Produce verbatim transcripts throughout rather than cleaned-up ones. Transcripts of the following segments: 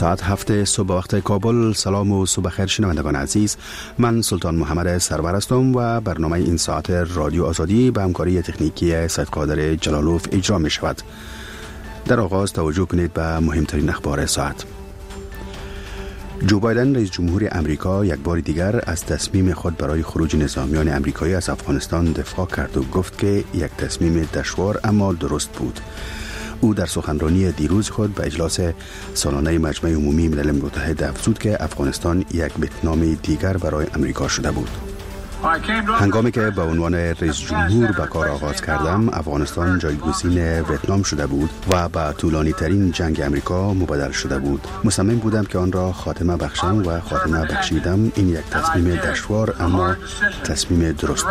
ساعت هفت صبح وقت کابل. سلام و صبح خیر شنوندگان عزیز، من سلطان محمد سرور هستم و برنامه این ساعت رادیو آزادی به همکاری تکنیکی سید قادر جلالوف اجرا می شود. در آغاز توجه کنید به مهمترین اخبار ساعت. جو بایدن رئیس جمهور امریکا یک بار دیگر از تصمیم خود برای خروج نظامیان امریکایی از افغانستان دفاع کرد و گفت که یک تصمیم دشوار اما درست بود. او در سخنرانی دیروز خود به اجلاس سالانه مجمع عمومی ملل متحد افزود که افغانستان یک ویتنام دیگر برای امریکا شده بود. هنگامی که به عنوان رئیس جمهور به کار آغاز کردم، افغانستان جایگزین ویتنام شده بود و به طولانی ترین جنگ امریکا مبدل شده بود. مصمم بودم که آن را خاتمه بخشم و خاتمه بخشیدم. این یک تصمیم دشوار اما تصمیم درست.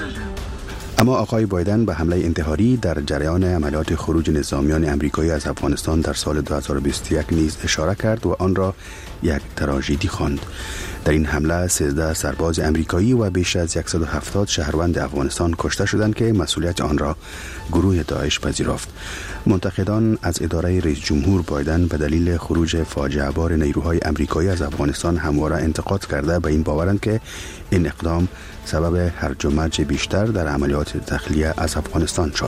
اما آقای بایدن به حمله انتحاری در جریان عملیات خروج نظامیان امریکایی از افغانستان در سال دو هزار و بیست و یک نیز اشاره کرد و آن را یک تراژدی خواند. در این حمله سیزده سرباز امریکایی و بیش از صد و هفتاد شهروند افغانستان کشته شدند که مسئولیت آن را گروه داعش پذیرفت. منتقدان از اداره رئیس جمهور بایدن به دلیل خروج فاجعه بار نیروهای امریکایی از افغانستان همواره انتقاد کرده به این باورند که این اقدام سبب هرج و مرج بیشتر در عملیات تخلیه از افغانستان شد.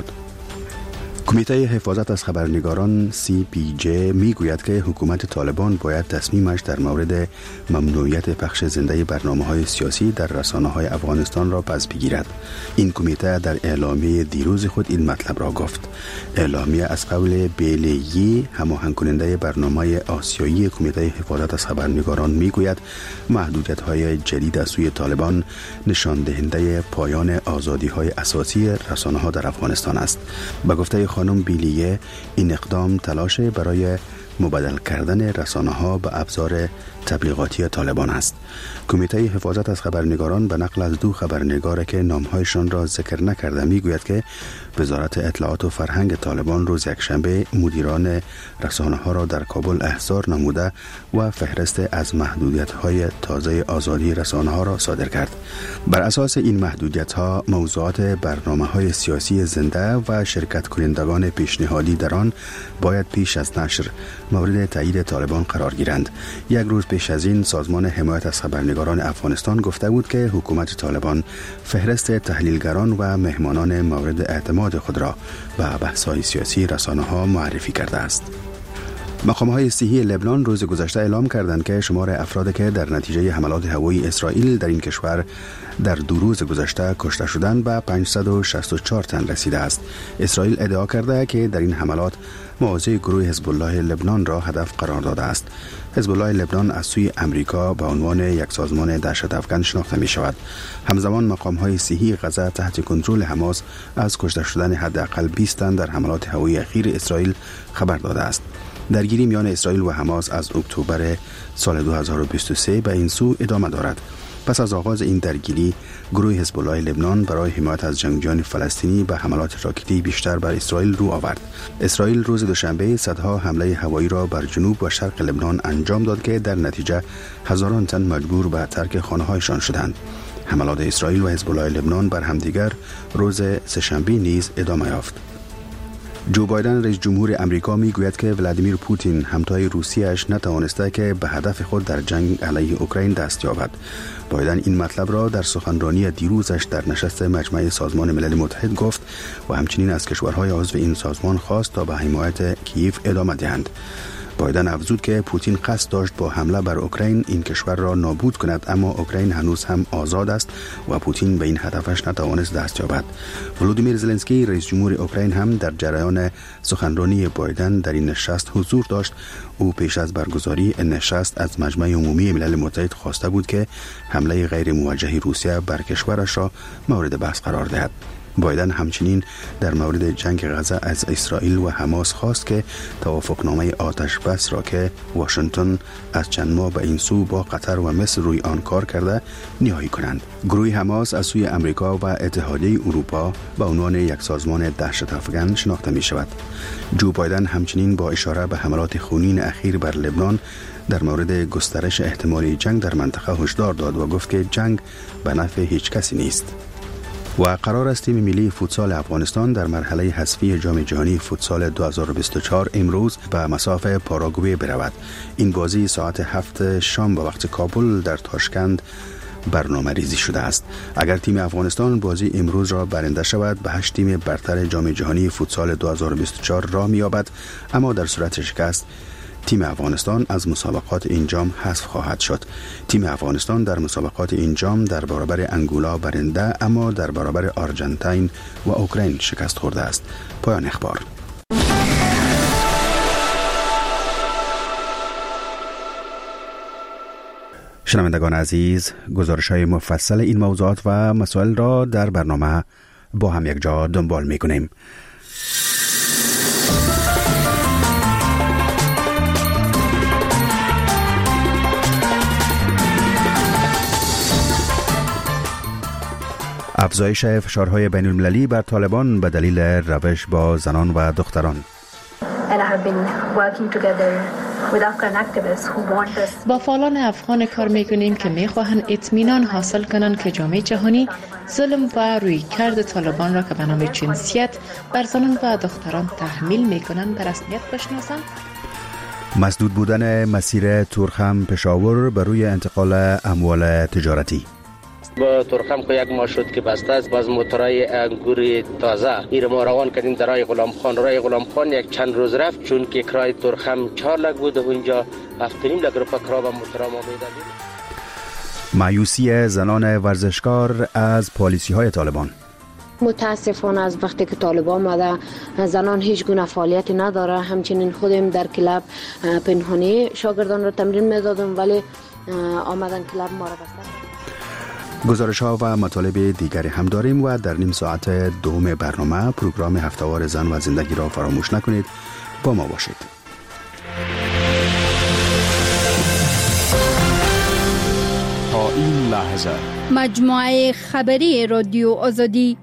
کمیته حفاظت از خبرنگاران سی پی جی می گوید که حکومت طالبان باید تصمیمش در مورد ممنوعیت پخش زنده برنامه‌های سیاسی در رسانه‌های افغانستان را پس بگیرد. این کمیته در اعلامیه دیروز خود این مطلب را گفت. اعلامیه از قول بیلیی، هماهنگ کننده برنامه آسیایی کمیته حفاظت از خبرنگاران می گوید محدودیت‌های جدید از سوی طالبان نشان دهنده پایان آزادی‌های اساسی رسانه‌ها در افغانستان است. به گفته خانم بیلیه، این اقدام تلاش برای مبدل کردن رسانه‌ها به ابزار تبلیغاتی طالبان است. کمیته حفاظت از خبرنگاران به نقل از دو خبرنگار که نامهایشان را ذکر نکرده میگوید که وزارت اطلاعات و فرهنگ طالبان روز یکشنبه مدیران رسانه‌ها را در کابل احضار نموده و فهرست از محدودیت‌های تازه آزادی رسانه‌ها را صادر کرد. بر اساس این محدودیت‌ها، موضوعات برنامه‌های سیاسی زنده و شرکت کنندگان پیشنهادی در آن باید پیش از نشر مورد تایید طالبان قرار گیرند. یک روز پیش از این، سازمان حمایت از خبرنگاران افغانستان گفته بود که حکومت طالبان فهرست تحلیلگران و مهمانان مورد اعتماد خود را به بحث‌های سیاسی رسانه‌ها معرفی کرده است. مقام‌های صحی لبنان روز گذشته اعلام کردند که شمار افرادی که در نتیجه حملات هوایی اسرائیل در این کشور در دو روز گذشته کشته شدند به پانصد و شصت و چهار تن رسیده است. اسرائیل ادعا کرده که در این حملات مواضع گروه حزب الله لبنان را هدف قرار داده است. حزب الله لبنان از سوی امریکا به عنوان یک سازمان دهشت افکن شناخته می شود. همزمان مقام‌های صحی غزه تحت کنترل حماس از کشته شدن حداقل بیست تن در حملات هوایی اخیر اسرائیل خبر داده است. درگیری میان اسرائیل و حماس از اکتبر سال دو هزار و بیست و سه به این سو ادامه دارد. پس از آغاز این درگیری، گروه حزب الله لبنان برای حمایت از جنگجویان فلسطینی به حملات راکتی بیشتر بر اسرائیل رو آورد. اسرائیل روز دوشنبه صدها حمله هوایی را بر جنوب و شرق لبنان انجام داد که در نتیجه هزاران تن مجبور به ترک خانه‌هایشان شدند. حملات اسرائیل و حزب الله لبنان بر همدیگر روز سه‌شنبه نیز ادامه یافت. جو بایدن رئیس جمهور امریکا می گوید که ولادیمیر پوتین همتای روسیه‌اش نتوانسته که به هدف خود در جنگ علیه اوکراین دست یابد. بایدن این مطلب را در سخنرانی دیروزش در نشست مجمع سازمان ملل متحد گفت و همچنین از کشورهای عضو این سازمان خواست تا به حمایت کیف ادامه دهند. بایدن افزود که پوتین قصد داشت با حمله بر اوکراین این کشور را نابود کند، اما اوکراین هنوز هم آزاد است و پوتین به این هدفش نتوانست دست یابد. ولودیمیر زلنسکی رئیس جمهور اوکراین هم در جریان سخنرانی بایدن در این نشست حضور داشت. او پیش از برگزاری این نشست از مجمع عمومی ملل متحد خواسته بود که حمله غیر موجه روسیه بر کشورش را مورد بحث قرار دهد. بایدن همچنین در مورد جنگ غزه از اسرائیل و حماس خواست که توافقنامه آتش بس را که واشنگتن از چند ماه به این سو با قطر و مصر روی آن کار کرده نهایی کنند. گروه حماس از سوی امریکا و اتحادیه اروپا به عنوان یک سازمان دهشت افکن شناخته می شود. جو بایدن همچنین با اشاره به حملات خونین اخیر بر لبنان در مورد گسترش احتمالی جنگ در منطقه هشدار داد و گفت که جنگ به نفع هیچ کسی نیست. و قرار است تیم ملی فوتسال افغانستان در مرحله حذفی جام جهانی فوتسال دو هزار و بیست و چهار امروز به مصاف پاراگوئه برود. این بازی ساعت هفت شام به وقت کابل در تاشکند برنامه ریزی شده است. اگر تیم افغانستان بازی امروز را برنده شود به هشت تیم برتر جام جهانی فوتسال دو هزار و بیست و چهار راه می‌یابد، اما در صورت شکست تیم افغانستان از مسابقات این جام حذف خواهد شد. تیم افغانستان در مسابقات این جام در برابر انگولا برنده، اما در برابر آرژانتین و اوکراین شکست خورده است. پایان اخبار. شنوندگان عزیز، گزارش‌های مفصل این موضوعات و مسائل را در برنامه با هم یک جا دنبال می‌کنیم. افزایش فشارهای بین المللی بر طالبان به دلیل روش با زنان و دختران. با فعالان افغان کار میکنیم که میخواهند اطمینان حاصل کنند که جامعه جهانی ظلم و رویکرد طالبان را که به نام جنسیت بر زنان و دختران تحمیل میکنند به رسمیت بشناسند. مسدود بودن مسیر تورخم پشاور بر روی انتقال اموال تجارتی. با تورخم که یک ماه شد که بسته است، باز موترای انگور تازه این ما روان کردیم در راه غلام خان. راه غلام خان یک چند روز رفت، چون که کرای تورخم چهار لک بود و اونجا هفت و نیم لک روپا کرا و موترا ما میدادیم. مایوسی زنان ورزشکار از پالیسی های طالبان. متاسفانه از وقتی که طالبان آمده زنان هیچ گونه فعالیتی نداره. همچنین خودم در کلاب پنهانی شاگردان را تمرین میدادم، ولی آمدن کلاب ما را بسته. گزارش ها و مطالب دیگری هم داریم و در نیم ساعت دوم برنامه پروگرام هفته‌وار زن و زندگی را فراموش نکنید. با ما باشید. تا این لحظه مجموعه خبری رادیو آزادی.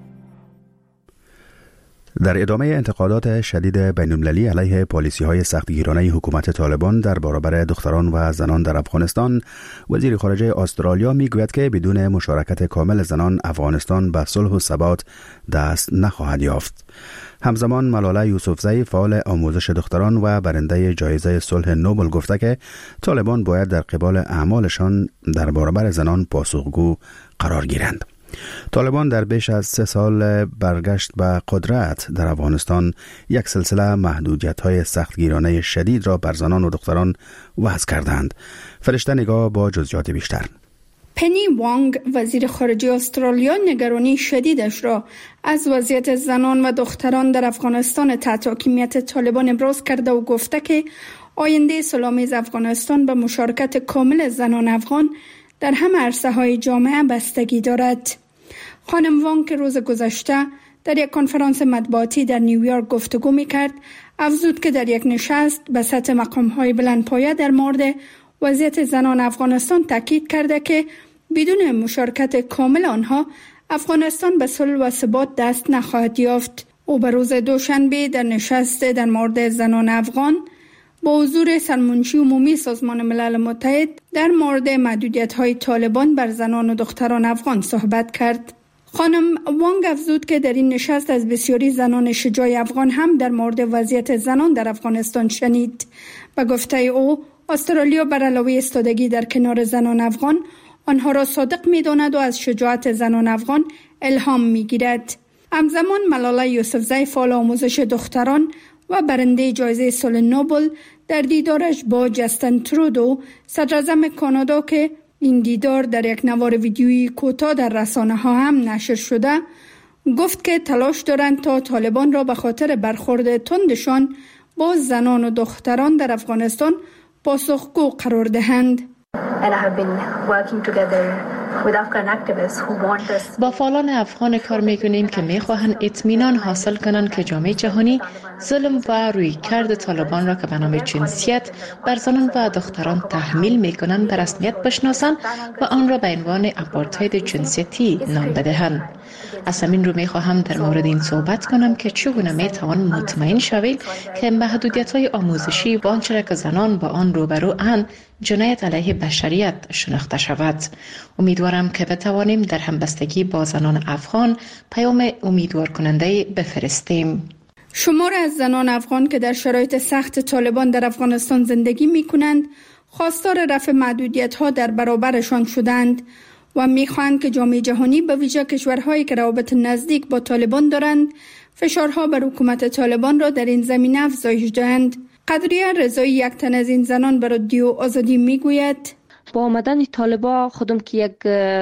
در ادامه انتقادات شدید بین‌المللی علیه پالیسی‌های سختگیرانه حکومت طالبان در برابر دختران و زنان در افغانستان، وزیر خارجه استرالیا میگوید که بدون مشارکت کامل زنان افغانستان به صلح و ثبات دست نخواهد یافت. همزمان ملاله یوسفزی، فعال آموزش دختران و برنده جایزه صلح نوبل، گفته که طالبان باید در قبال اعمالشان در برابر زنان پاسخگو قرار گیرند. طالبان در بیش از سه سال برگشت به قدرت در افغانستان یک سلسله محدودیت‌های سختگیرانه شدید را بر زنان و دختران وضع کردند. فرشته نگاه با جزئیات بیشتر. پنی وانگ، وزیر خارجه استرالیا، نگرانی شدیدش را از وضعیت زنان و دختران در افغانستان تحت حاکمیت طالبان ابراز کرده و گفته که آینده صلح‌آمیز افغانستان به مشارکت کامل زنان افغان در همه عرصه‌های جامعه بستگی دارد. خانم وانگ که روز گذشته در یک کنفرانس مطبوعاتی در نیویورک گفتگو می‌کرد، افزود که در یک نشست به سطح مقام‌های بلندپایه در مورد وضعیت زنان افغانستان تاکید کرده که بدون مشارکت کامل آنها افغانستان به صلح و ثبات دست نخواهد یافت. او به روز دوشنبه در نشست در مورد زنان افغان با حضور سرمنشی عمومی سازمان ملل متحد در مورد محدودیت‌های طالبان بر زنان و دختران افغان صحبت کرد. خانم وانگ افزود که در این نشست از بسیاری زنان شجاع افغان هم در مورد وضعیت زنان در افغانستان شنید. به گفته او، استرالیا بر علاوه ایستادگی در کنار زنان افغان، آنها را صادق می‌داند و از شجاعت زنان افغان الهام می‌گیرد. همزمان ملاله یوسفزی، فعال آموزش دختران و برنده جایزه صلح نوبل، در دیدارش با جستن ترودو، صدراعظم کانادا، که این دیدار در یک نوار ویدیویی کوتاه در رسانه‌ها هم نشر شده، گفت که تلاش دارند تا طالبان را به خاطر برخورد تندشان با زنان و دختران در افغانستان پاسخگو قرار دهند. با فعالان افغان کار میکنیم که میخواهند اطمینان حاصل کنند که جامعه جهانی ظلم و رویکرد طالبان را که به نام جنسیت بر زنان و دختران تحمیل میکنند به رسمیت بشناسند و آن را به عنوان آپارتاید جنسیتی نام بدهند. از همین رو میخواهم در مورد این صحبت کنم که چگونه میتوان مطمئن شویم که محدودیت‌های آموزشی و آنچه که زنان با آن روبرو اند جنایت علیه بشریت شناخته شود. امیدوارم که بتوانیم در همبستگی با زنان افغان پیام امیدوار کننده بفرستیم. شمار از زنان افغان که در شرایط سخت طالبان در افغانستان زندگی می کنند خواستار رفع محدودیت ها در برابرشان شدند و می خواهند که جامعه جهانی به ویژه کشورهایی که روابط نزدیک با طالبان دارند فشارها بر حکومت طالبان را در این زمینه افزایش دهند. قدریه رضایی یک تن از این زنان به رادیو آزادی می گوید با آمدن طالبان خودم که یک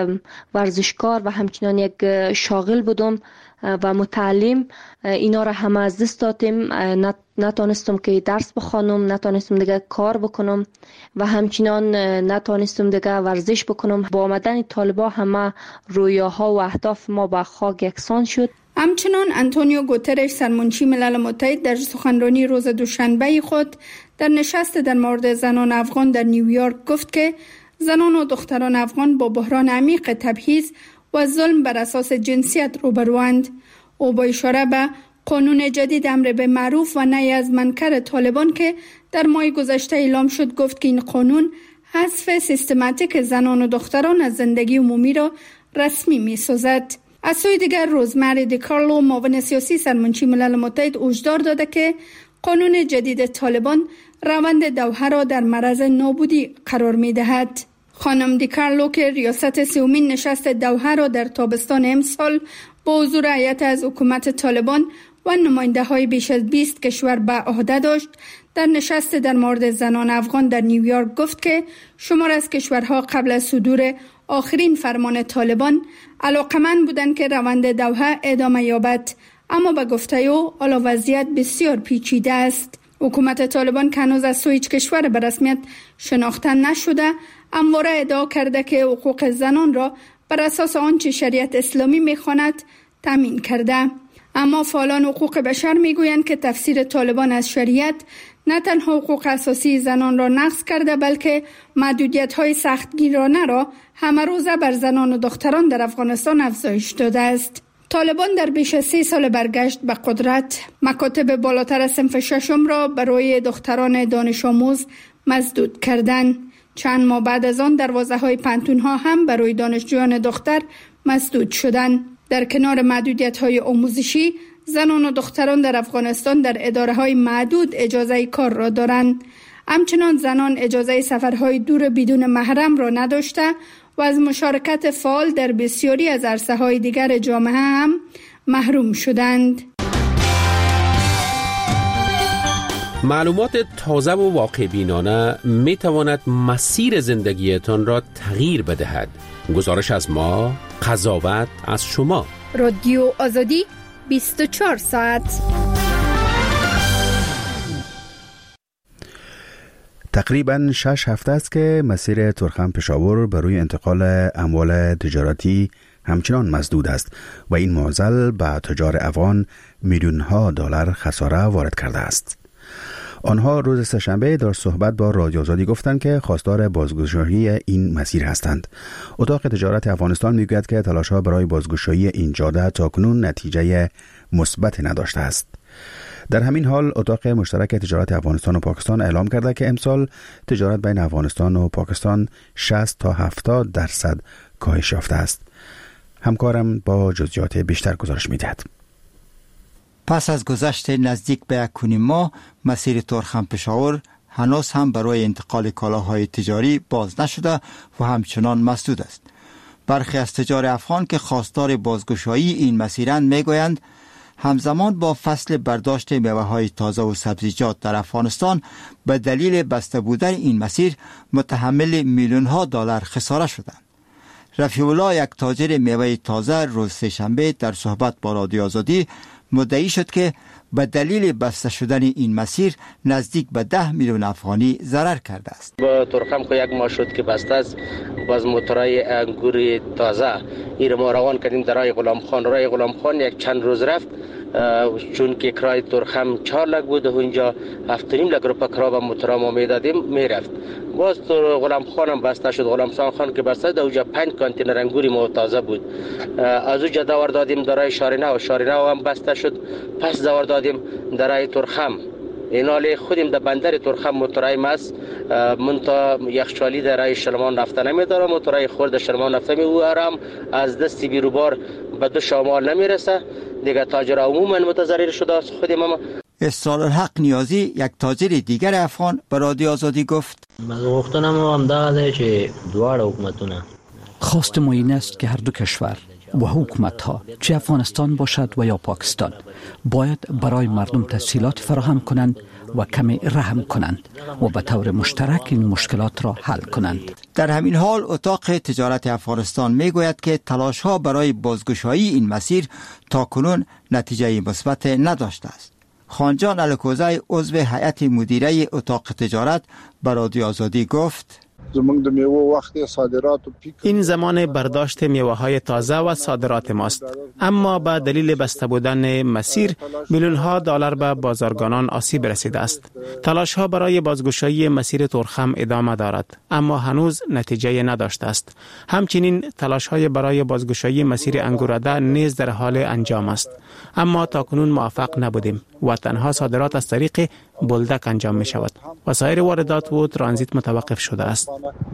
ورزشکار و همچنان یک شاغل بودم و متعلم، اینا را همه از دست دادیم. نتانستم که درس بخوانم، نتانستم دیگه کار بکنم و همچنان نتانستم دیگه ورزش بکنم. با آمدن طالبان همه رویاها و اهداف ما با خاک یکسان شد. همچنان آنتونیو گوترش سرمنشی ملل متحد در سخنرانی روز دوشنبه خود در نشست در مورد زنان افغان در نیویورک گفت که زنان و دختران افغان با بحران عمیق تبعیض و ظلم بر اساس جنسیت روبروند. او با اشاره به قانون جدید امر به معروف و نهی از منکر طالبان که در ماه گذشته اعلام شد گفت که این قانون حذف سیستماتیک زنان و دختران از زندگی عمومی را رسمی می سازد. از سوی دیگر روزمری دیکارلو معاون سیاسی سرمنشی ملل متحد هشدار داده که قانون جدید طالبان روند دوحه را در معرض نابودی قرار می دهد. خانم دیکارلو که ریاست سومین نشست دوحه را در تابستان امسال با حضور هیئت از حکومت طالبان و نماینده های بیش از بیست کشور به عهده داشت، در نشست در مورد زنان افغان در نیویورک گفت که شمار از کشورها قبل از صدور آخرین فرمان طالبان علاقمند بودند که روند دوحه ادامه یابد، اما به گفته او حالا وضعیت بسیار پیچیده است. حکومت طالبان که هنوز از سوی هیچ کشور به رسمیت شناخته نشده همواره ادعا کرده که حقوق زنان را بر اساس آنچه شریعت اسلامی می‌خواند تامین کرده، اما فعالان حقوق بشر میگویند که تفسیر طالبان از شریعت نه تنها حقوق اساسی زنان را نقض کرده بلکه محدودیت‌های سختگیرانه را همه روزه بر زنان و دختران در افغانستان افزایش داده است. طالبان در بیش از سه سال برگشت به قدرت مکاتب بالاتر از صنف ششم را برای دختران دانش آموز مسدود کردند. چند ماه بعد از آن دروازه‌های پانتون‌ها هم برای دانشجویان دختر مسدود شدند. در کنار محدودیت‌های آموزشی، زنان و دختران در افغانستان در اداره‌های معدود اجازه کار را دارند. همچنان زنان اجازه سفرهای دور بدون محرم را نداشته و از مشارکت فعال در بسیاری از عرصه‌های دیگر جامعه هم محروم شدند. معلومات تازه و واقع بینانه می تواند مسیر زندگیتان را تغییر بدهد. گزارش از ما، قضاوت از شما. رادیو آزادی بیست و چهار ساعت. تقریباً شش هفته است که مسیر ترخم پشاور برای انتقال اموال تجارتی همچنان مسدود است و این معضل به تجار افغان میلیون‌ها دلار خساره وارد کرده است. آنها روز سه‌شنبه در صحبت با رادیو آزادی گفتند که خواستار بازگشایی این مسیر هستند. اتاق تجارت افغانستان میگوید که تلاش‌ها برای بازگشایی این جاده تاکنون نتیجه مثبت نداشته است. در همین حال اتاق مشترک تجارت افغانستان و پاکستان اعلام کرده که امسال تجارت بین افغانستان و پاکستان شصت تا هفتاد درصد کاهش یافته است. همکارم با جزئیات بیشتر گزارش می‌دهد. پس از گذشت نزدیک به یک کنیم ماه، مسیر ترخم پشاور هنوز هم برای انتقال کالاهای تجاری باز نشده و همچنان مسدود است. برخی از تجار افغان که خواستار بازگشایی این مسیرند میگویند همزمان با فصل برداشت میوه‌های تازه و سبزیجات در افغانستان به دلیل بسته بودن این مسیر متحمل میلیون‌ها دلار خساره شدند. رفیع الله، یک تاجر میوه تازه، روز سه‌شنبه در صحبت با رادیو آزادی مدعی شد که به دلیل بسته شدن این مسیر نزدیک به ده میلیون افغانی ضرر کرده است. با ترخم که یک ماه شد که بسته است، باز موتورای انگور تازه این ما روان کردیم در راه غلام خان. راه غلام خان یک چند روز رفت، چون که کرای ترخم چهار لک بود و اونجا هفت و نیم لک روپا کرا به موتورا ما میدادیم میرفت. باز تو غلام خانم بسته شد. غلام خان که بسته در اونجا پنج کانتینر انگوری ما تازه بود. از اونجا دور دادیم در راه شارینه و شارینه هم بسته شد. پس دور دادیم در راه ترخم اینال خودم در بندر ترخم موترایم است، منتا یخچالی در رای شلمان رفته نمیداره، موترای خورد شلمان رفته می او هم از دست بیروبار به دو شمال نمیرسه دیگه. تاجر عموما متضرر شده است. خودم هم اسرار الحق نیازی یک تاجر دیگر افغان به رادیو آزادی گفت غوښتنه مو همدغه ده چې دواړه حکومتونه خواست ما این است که هر دو کشور و حکومت ها، چه افغانستان باشد و یا پاکستان، باید برای مردم تسهیلات فراهم کنند و کمی رحم کنند و به طور مشترک این مشکلات را حل کنند. در همین حال اتاق تجارت افغانستان می گوید که تلاش ها برای بازگشایی این مسیر تا کنون نتیجه مثبت نداشته است. خانجان الکوزی عضو هیئت مدیره اتاق تجارت به رادیو آزادی گفت این زمان برداشت میوه های تازه و صادرات ماست، اما با دلیل بسته بودن مسیر میلیون ها دلار به بازرگانان آسیب رسیده است. تلاش ها برای بازگشایی مسیر ترخم ادامه دارد، اما هنوز نتیجه نداشته است. همچنین تلاش های برای بازگشایی مسیر انگورده نیز در حال انجام است، اما تاکنون موفق نبودیم و تنها صادرات از طریق بولدک انجام می شود و سایر واردات و ترانزیت متوقف شده است.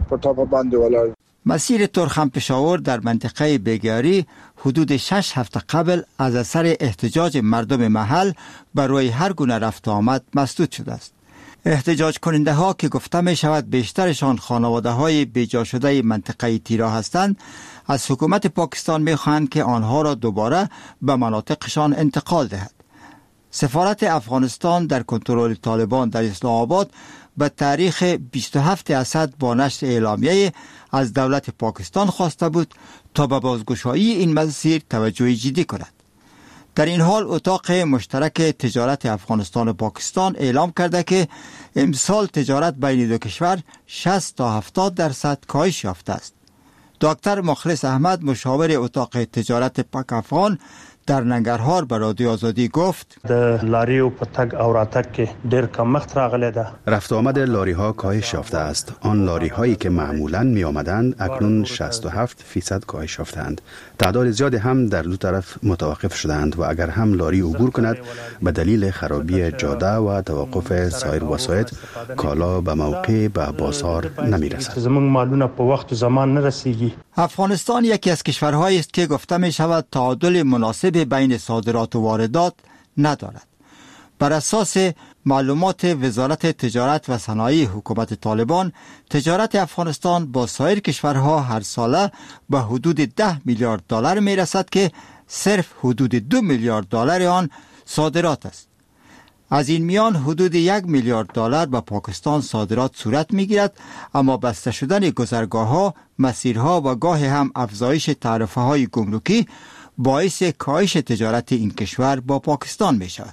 مسیر ترخم پشاور در منطقه بگیاری حدود شش هفته قبل از اثر احتجاج مردم محل برای هر گونه رفت آمد مسدود شده است. احتجاج کننده ها که گفته می شود بیشترشان خانواده های بیجا شده منطقه تیرا هستند، از حکومت پاکستان می خواهند که آنها را دوباره به مناطقشان انتقال دهد. سفارت افغانستان در کنترل طالبان در اسلام آباد به تاریخ بیست و هفتم اسد با نشر اعلامیه از دولت پاکستان خواسته بود تا به بازگشایی این مسیر توجه جدی کند. در این حال اتاق مشترک تجارت افغانستان و پاکستان اعلام کرده که امسال تجارت بین دو کشور شصت تا هفتاد درصد کاهش یافته است. دکتر مخلص احمد مشاور اتاق تجارت پاک افغان در ننگرهار به رادیو آزادی گفت د لاری او پتک او راتک کې ډیر کمښت راغلی ده. رفت آمد لاری ها کاهش یافته است. آن لاری هایی که معمولاً می آمدند اکنون شصت و هفت فیصد کاهش یافتند. تعداد زیادی هم در دو طرف متوقف شدند و اگر هم لاری عبور کند به دلیل خرابی جاده و توقف سایر وسایل کالا به موقع به بازار نمی رسد. زمون مالونه په وخت و زمان نرسیږي. افغانستان یکی از کشورهایی است که گفته می شود تعادل مناسب بین صادرات و واردات ندارد. بر اساس معلومات وزارت تجارت و صنایع حکومت طالبان، تجارت افغانستان با سایر کشورها هر ساله به حدود ده میلیارد دلار می رسد که صرف حدود دو میلیارد دلار آن صادرات است. از این میان حدود یک میلیارد دلار به پاکستان صادرات صورت می گیرد، اما بسته شدن گذرگاه ها، مسیرها و گاه هم افزایش تعرفه های گمرکی باعث کاهش تجارت این کشور با پاکستان می شود.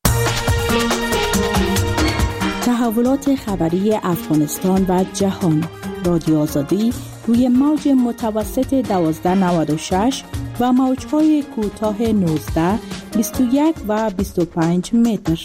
تحولات خبری افغانستان و جهان، رادیو آزادی روی موج متوسط دوازده نود و شش و موج‌های کوتاه نوزده، بیست و یک و بیست و پنج متر.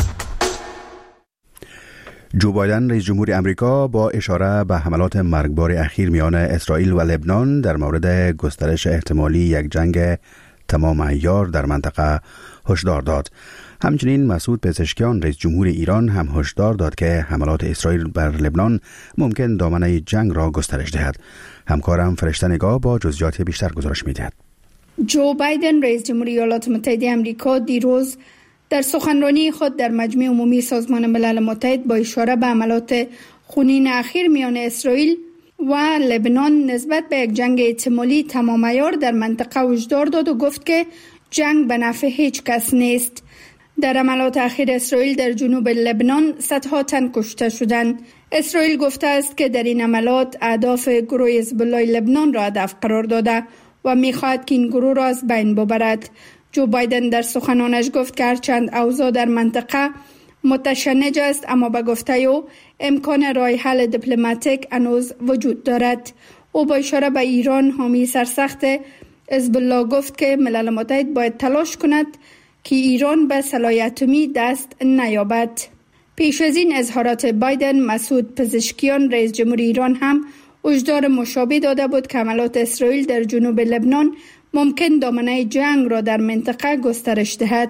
جو بایدن رئیس جمهور امریکا با اشاره به حملات مرگبار اخیر میان اسرائیل و لبنان در مورد گسترش احتمالی یک جنگ تمام عیار در منطقه هشدار داد. همچنین مسعود پزشکیان رئیس جمهور ایران هم هشدار داد که حملات اسرائیل بر لبنان ممکن دامنه جنگ را گسترش دهد. همکارم فرشته نگاه با جزئیات بیشتر گزارش می‌دهد. جو بایدن رئیس جمهوری ایالات متحده آمریکا دیروز در سخنرانی خود در مجمع عمومی سازمان ملل متحد با اشاره به حملات خونین اخیر میان اسرائیل و لبنان نسبت به یک جنگ احتمالی تمام عیار در منطقه هشدار داد و گفت که جنگ به نفع هیچ کس نیست. در حملات اخیر اسرائیل در جنوب لبنان صدها تن کشته شدند. اسرائیل گفته است که در این حملات اهداف گروه حزب الله لبنان را هدف قرار داده و می‌خواهد که این گروه را از بین ببرد. جو بایدن در سخنانش گفت که هرچند اوضاع در منطقه متشنج است، اما به گفته او امکان راه حل دیپلماتیک هنوز وجود دارد. او با اشاره به ایران حامی سرسخت حزب الله گفت که ملل متحد باید تلاش کند که ایران به سلاح اتمی دست نیابد. پیش از این اظهارات بایدن، مسعود پزشکیان رئیس جمهور ایران هم هشدار مشابه داده بود که حملات اسرائیل در جنوب لبنان ممکن دامنه جنگ را در منطقه گسترش دهد.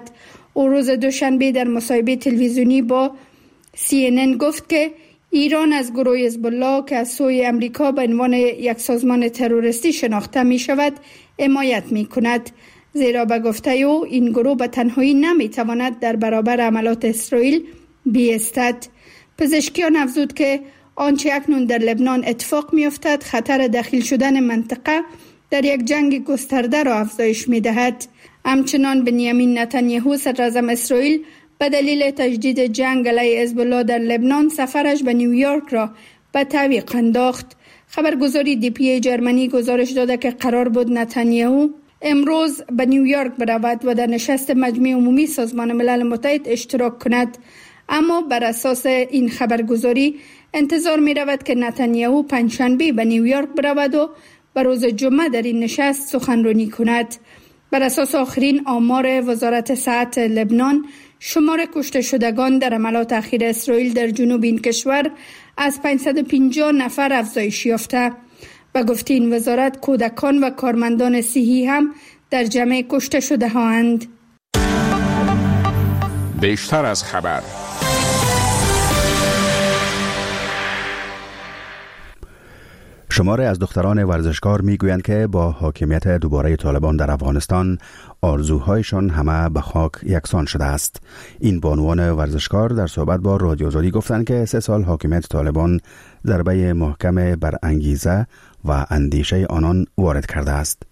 او روز دوشنبه در مصاحبه تلویزیونی با سی ان ان گفت که ایران از گروه حزب الله که از سوی امریکا به عنوان یک سازمان تروریستی شناخته می شود حمایت می کند، زیرا به گفته او این گروه به تنهایی نمی تواند در برابر عملات اسرائیل بیستد. پزشکیان افزود که آنچه اکنون در لبنان اتفاق می افتد خطر داخل شدن منطقه در یک جنگ گسترده را افزایش می دهد. همچنان بنیامین نتانیاهو صدراعظم اسرائیل به دلیل تجدید جنگ علیه حزب الله در لبنان سفرش به نیویورک را به تعویق انداخت. خبرگزاری دی پی ای جرمنی گزارش داده که قرار بود نتانیاهو امروز به نیویورک برود و در نشست مجمع عمومی سازمان ملل متحد اشتراک کند، اما بر اساس این خبرگزاری انتظار می رود که نتانیاهو پنجشنبه به نیویورک برود و به روز جمعه در این نشست سخنرانی کند. بر اساس آخرین آمار وزارت صحت لبنان، شمار کشته شدگان در عملات اخیر اسرائیل در جنوب این کشور از پانصد و پنجاه نفر افزایش یافته. و گفته این وزارت کودکان و کارمندان صحی هم در جمع کشته شده هاند. بیشتر از خبر. شماره از دختران ورزشکار میگویند که با حاکمیت دوباره طالبان در افغانستان آرزوهایشان همه به خاک یکسان شده است. این بانوان ورزشکار در صحبت با رادیو آزادی گفتند که سه سال حاکمیت طالبان ضربه محکم بر انگیزه و اندیشه آنان وارد کرده است.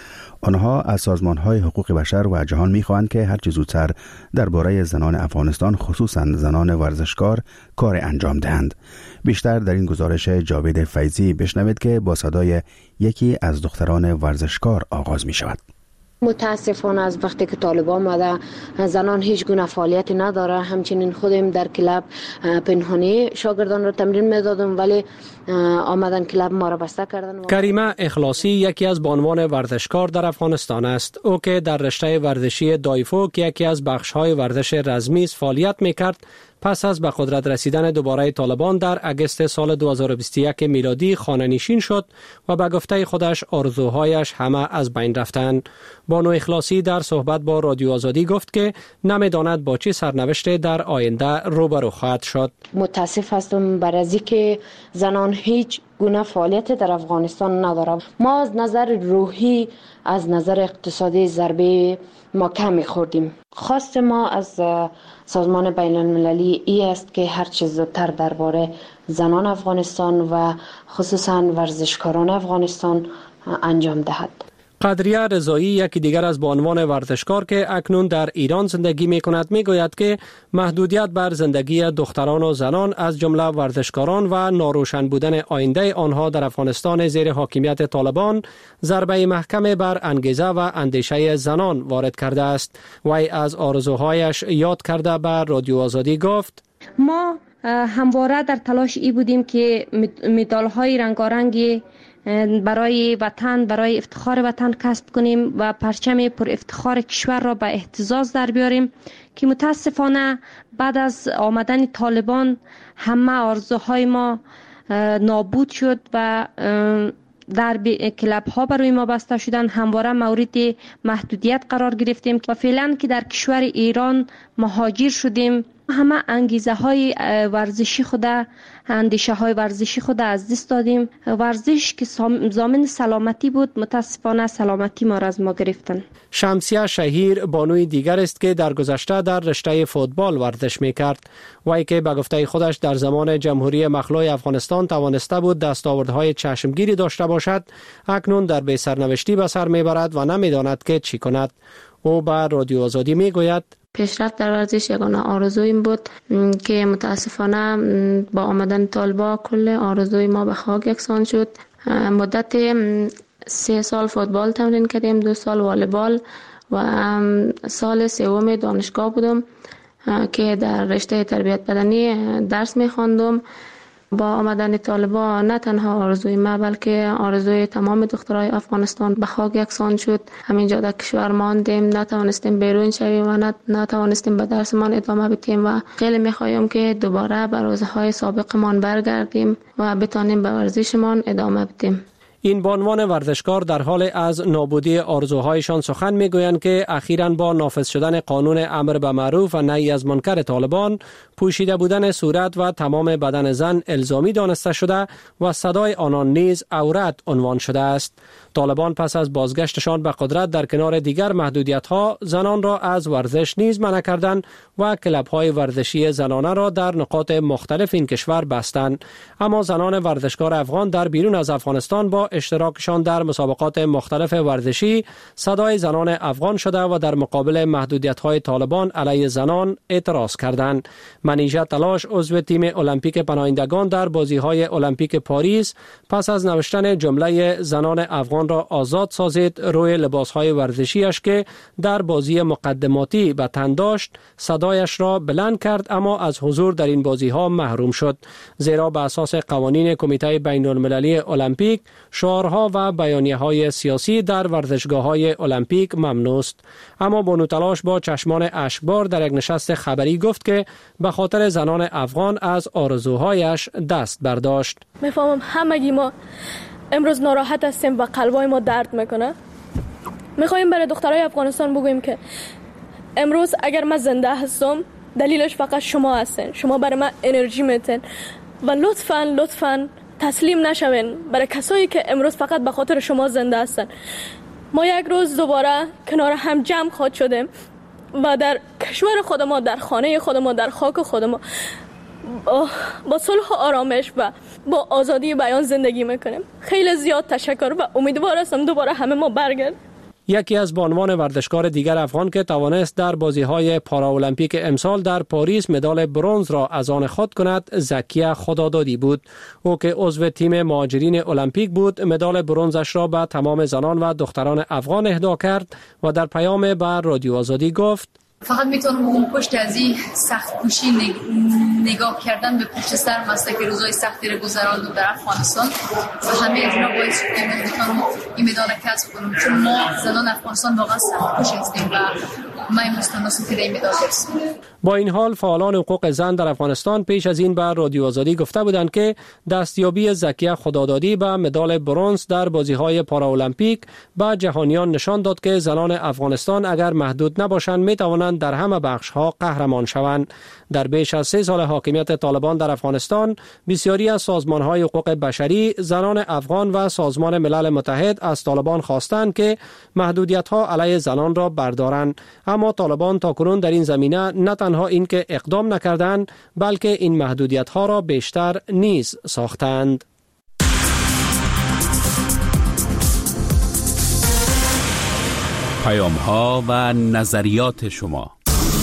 آنها از سازمان‌های حقوق بشر و جهان می‌خواهند که هر چه زودتر درباره زنان افغانستان خصوصاً زنان ورزشکار کار انجام دهند. بیشتر در این گزارش جاوید فیضی بشنوید که با صدای یکی از دختران ورزشکار آغاز می‌شود. متاسفانه از وقتی که طالبان آمده زنان هیچ گونه فعالیتی نداره. همچنین خودم در کلاب پنهانی شاگردان را تمرین میدادم، ولی آمدن کلاب ما را بسته کردن. کریمه اخلاصی یکی از بانوان ورزشکار در افغانستان است. او که در رشته ورزشی دایفو که یکی از بخش‌های ورزش رزمی فعالیت می‌کرد، پس از به قدرت رسیدن دوباره طالبان در اگست سال دو هزار و بیست و یک میلادی خانه‌نشین شد و به گفته خودش آرزوهایش همه از بین رفتند. بانو اخلاصی در صحبت با رادیو آزادی گفت که نمی‌داند با چه سرنوشتی در آینده روبرو خواهد شد. متاسف هستم برای اینکه زنان هیچ گونه فعالیت در افغانستان نداره. ما از نظر روحی، از نظر اقتصادی ضربه ما کمی خوردیم. خواست ما از سازمان بین المللی ای است که هر چه زودتر درباره زنان افغانستان و خصوصا ورزشکاران افغانستان انجام دهد. قدریه رضایی یکی دیگر از بانوان ورزشکار که اکنون در ایران زندگی می کند می گوید که محدودیت بر زندگی دختران و زنان از جمله ورزشکاران و ناروشن بودن آینده آنها در افغانستان زیر حاکمیت طالبان ضربه محکم بر انگیزه و اندیشه زنان وارد کرده است. وی از آرزوهایش یاد کرده به رادیو آزادی گفت: ما همواره در تلاش ای بودیم که مدال‌های رنگارنگی برای وطن، برای افتخار وطن کسب کنیم و پرچم پر افتخار کشور را به اهتزاز در بیاریم که متاسفانه بعد از آمدن طالبان همه آرزوهای ما نابود شد و در کلاب ها برای ما بسته شدن. همواره مورد محدودیت قرار گرفتیم و فعلا که در کشور ایران مهاجر شدیم، همه انگیزه های ورزشی خود، اندیشه های ورزشی خود از دست دادیم. ورزش که ضامن سلامتی بود، متاسفانه سلامتی ما را از ما گرفتن. شمسیه شهیر بانوی دیگر است که در گذشته در رشته فوتبال ورزش میکرد. وی که به گفته خودش در زمان جمهوری مخلوع افغانستان توانسته بود دستاوردهای چشمگیری داشته باشد، اکنون در بی سرنوشتی به سر میبرد و نمیداند که چی کند. او به رادیو آزادی میگوید: پیشرفت در ورزش یگانه آرزویم بود که متاسفانه با آمدن طالبان کل آرزوی ما به خاک یکسان شد. مدت سه سال فوتبال تمرین کردیم، دو سال والیبال و سال سوم دانشگاه بودم که در رشته تربیت بدنی درس می‌خواندم. با آمدن طالبان نه تنها آرزوی ما بلکه آرزوی تمام دخترای افغانستان به خاک یکسان شد. همینجا در کشور ماندیم، نتوانستیم بیرون شویم و نتوانستیم به درسمان ادامه بدیم و خیلی می‌خوایم که دوباره به روزهای سابقمان برگردیم و بتانیم به ورزشمان ادامه بدیم. این بانوان ورزشکار در حال از نابودی آرزوهایشان سخن میگویند که اخیراً با نافذ شدن قانون امر به معروف و نهی از منکر طالبان پوشیده بودن صورت و تمام بدن زن الزامی دانسته شده و صدای آنان نیز عورت عنوان شده است. طالبان پس از بازگشتشان به قدرت در کنار دیگر محدودیت‌ها زنان را از ورزش نیز منع کردند و کلب‌های ورزشی زنانه را در نقاط مختلف این کشور بستند. اما زنان ورزشکار افغان در بیرون از افغانستان با اشتراکشان در مسابقات مختلف ورزشی صدای زنان افغان شده و در مقابل محدودیت‌های طالبان علیه زنان اعتراض کردند. منیژه تلاش عضو تیم المپیک پناهندگان در بازی‌های المپیک پاریس پس از نوشتن جمله زنان افغان را آزاد سازید روی لباس‌های ورزشیش که در بازی مقدماتی به تن داشت صدایش را بلند کرد، اما از حضور در این بازی‌ها محروم شد، زیرا به اساس قوانین کمیته بین‌المللی المپیک شعارها و بیانیه‌های سیاسی در ورزشگاه‌های المپیک ممنوع است. اما بانو تلاش با چشمان اشکبار در یک نشست خبری گفت که به خاطر زنان افغان از آرزوهایش دست برداشت. میفهمم همگی ما امروز ناراحت هستیم و قلبای ما درد میکنه. میخوایم برای دخترای افغانستان بگوییم که امروز اگر من زنده هستم دلیلش فقط شما هستین. شما برای من انرژی میتین و لطفاً لطفاً تسلیم نشوین برای کسایی که امروز فقط به خاطر شما زنده هستن. ما یک روز دوباره کنار هم جمع خواهد شدیم و در کشور خود ما، در خانه خود ما، در خاک خود ما با صلح و آرامش و با آزادی بیان زندگی میکنیم. خیلی زیاد تشکر و امیدوار هستم دوباره همه ما برگرد. یکی از بانوان ورزشکار دیگر افغان که توانست در بازی‌های پاراولمپیک امسال در پاریس مدال برنز را از آن خود کند، زکیه خدادادی بود. او که عضو تیم مهاجرین المپیک بود، مدال برنزش را به تمام زنان و دختران افغان اهدا کرد و در پیام به رادیو آزادی گفت: فقط میتونم اون پشت از این سخت کوشی نگاه کردن به پشت سر مسته که روزای سختی رو گذراندم در افغانستان و همه اینا باعث شد که من بتونم این مدال کسب کنم، چون ما زنان افغانستان واقعا سخت کوش هستیم و من مستنصم که این مدال برسیم. با این حال فعالان حقوق زن در افغانستان پیش از این به رادیو آزادی گفته بودند که دستیابی زکیه خدادادی به مدال برنز در بازی‌های پاراولمپیک به جهانیان نشان داد که زنان افغانستان اگر محدود نباشند می‌توانند در همه بخش‌ها قهرمان شوند. در بیش از سه سال حاکمیت طالبان در افغانستان، بسیاری از سازمان‌های حقوق بشری، زنان افغان و سازمان ملل متحد از طالبان خواستند که محدودیت‌ها علیه زنان را بردارند، اما طالبان تاکنون در این زمینه نه تنها این که اقدام نکردند، بلکه این محدودیت‌ها را بیشتر نیز ساختند. پیام‌ها و نظریات شما.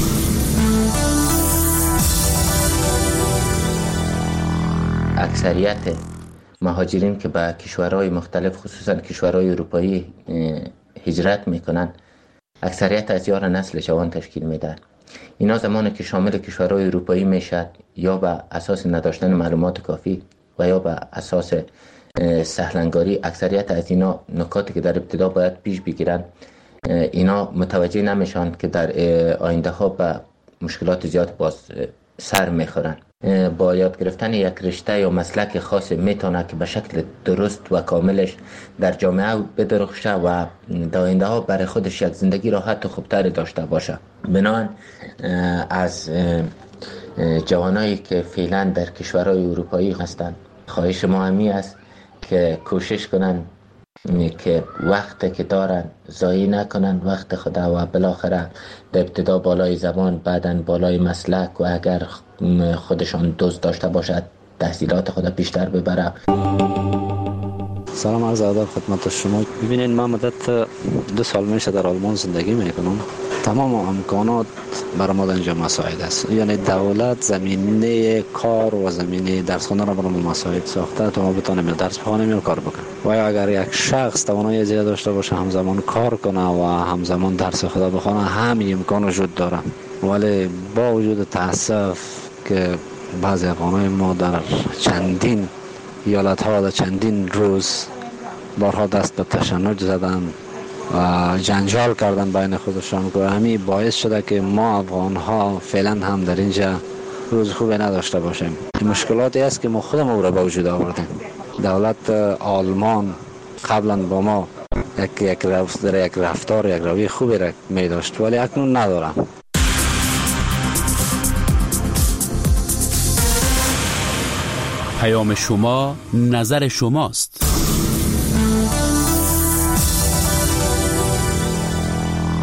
اکثریت مهاجرین که به کشورهای مختلف خصوصا کشورهای اروپایی هجرت میکنن، اکثریت از یار نسل جوان تشکیل میدن. اینا زمانی که شامل کشورهای اروپایی میشد یا به اساس نداشتن معلومات کافی و یا به اساس سهلنگاری، اکثریت از اینا نکاتی که در ابتدا باید پیش بگیرن اینا متوجه نمیشن که در آینده ها به مشکلات زیاد باز سر میخورن. با یاد گرفتن یک رشته یا مسلک خاص میتونه که به شکل درست و کاملش در جامعه بدرخشه و در آینده ها برای خودش یک زندگی راحت و خوبتر داشته باشه. بنابراین از جوانایی که فعلا در کشورهای اروپایی هستند خواهش ما همی است که کوشش کنن که وقت که دارن ضایع نکنن وقت خدا و بالاخره در ابتدا بالای زبان، بعداً بالای مسلک و اگر خودشان دوست داشته باشد تحصیلات خود بیشتر ببره. سلام عرض ادب خدمت شما. ببینید من مدت دو سال میشه در آلمان زندگی میکنم. تمام امکانات برای ما اینجا مساعد است، یعنی دولت زمینه کار و زمینه درس خواندن را برای ما مساعد ساخته تا ما بتونیم درس بخوانیم یا کار بکنیم. و اگر یک شخص توانایی زیاد داشته باشه همزمان کار کنه و همزمان درس خدا بخونه، همین امکان وجود داره. ولی با وجود تاسف که بعضی افغانای ما در چندین ایالت ها در چندین روز بارها دست به تشنج زدن و جنجال کردن بین خودشان که همین باعث شده که ما افغان ها فعلا هم در اینجا روز خوبی نداشته باشیم. مشکلاتی است که ما خودمون را به وجود آوردیم. دولت آلمان قبلا با ما یک یک رفتار یک رفتار یک روی خوبی را می داشت ولی اکنون ندارم. پیام شما نظر شماست.